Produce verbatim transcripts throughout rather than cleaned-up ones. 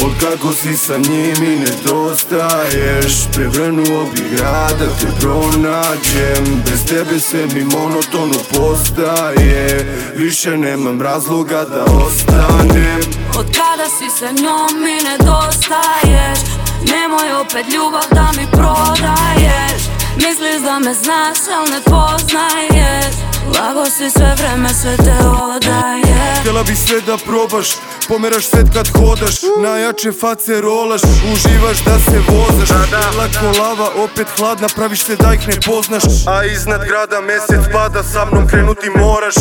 Od kako si sa njim i nedostaješ, prevrnuo bi grad da te pronađem. Bez tebe sve mi monotono postaje, više nemam razloga da ostanem. Od kada si sa njom i nedostaješ, nemoj opet ljubav da mi prodaješ. Misliš da me znaš, al ne poznaješ. Lago si sve vreme, sve te odaje. Htjela bi sve da probaš, pomeraš svet kad hodaš, najjače face rolaš, uživaš da se vozaš. Lako lava, opet hladna, praviš se da ih ne poznaš, a iznad grada mesec pada, sa mnom krenuti moraš.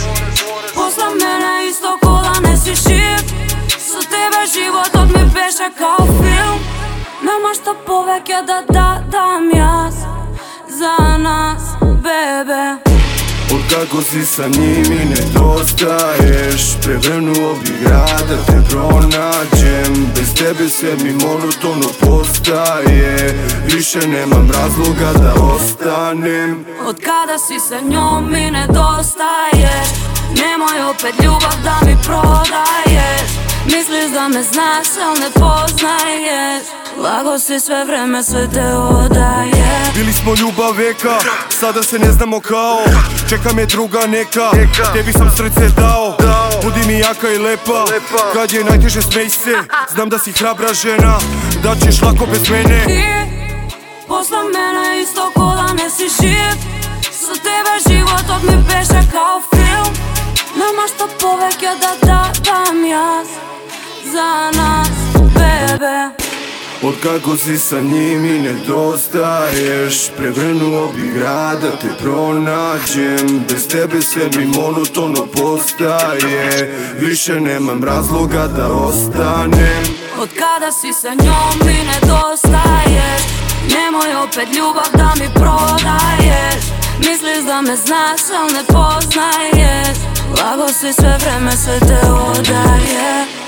Posla mene isto ko da ne si živ, sa tebe život od mi beše kao film. Nema šta poveke da da dam jaz za nas, bebe. Od kako si sa njim i nedostaješ, prevrnuo bi grad da te pronađem. Bez tebe sve mi monotono postaje, više nemam razloga da ostanem. Od kada si sa njom i nedostaješ, nemoj opet ljubav da mi prodaješ. Misliš da me znaš, al ne poznaješ. Lago si sve vreme, sve te odaje. Bili smo ljubav veka, sada se ne znamo kao. Čeka me druga neka, tebi sam srce dao. Budi mi jaka i lepa, kad je najteže smej se. Znam da si hrabra žena, da ćeš lako bez mene. Ti, posla mene isto ko da ne si živ, sa tebe život od mi beše kao film. Nema šta poveke da da dam jaz za nas, bebe. Od kako si sa njim i nedostaješ, prevrnuo bi grad da te pronađem. Bez tebe sve mi monotono postaje, više nemam razloga da ostanem. Od kada si sa njom i nedostaješ, nemoj opet ljubav da mi prodaješ. Misliš da me znaš, al ne poznaješ. Lago si sve vreme, sve te odaje.